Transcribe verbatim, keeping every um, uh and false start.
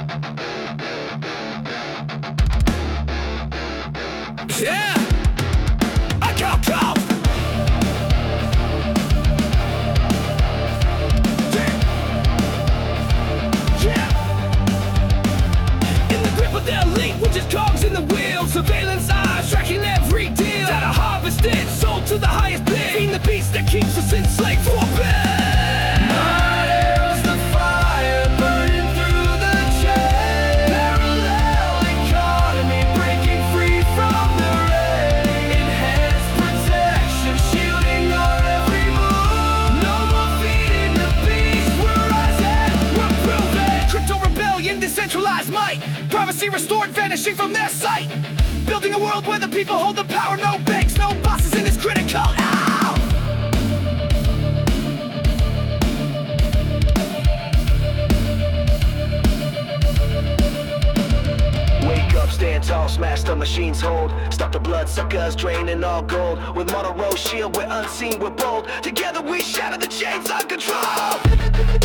Yeah, I come, come. Yeah, yeah. In the grip of their elite, which is cogs in the wheel. Surveillance eyes tracking every deal. Data harvested, sold to the highest bid. Feeding the beast that keeps us enslaved for a bit. Decentralized might, privacy restored, vanishing from their sight. Building a world where the people hold the power. No banks, no bosses in this critical hour. Wake up, stand tall, smash the machine's hold. Stop the bloodsuckers draining all gold. With Monroe shield, we're unseen, we're bold. Together we shatter the chains of control.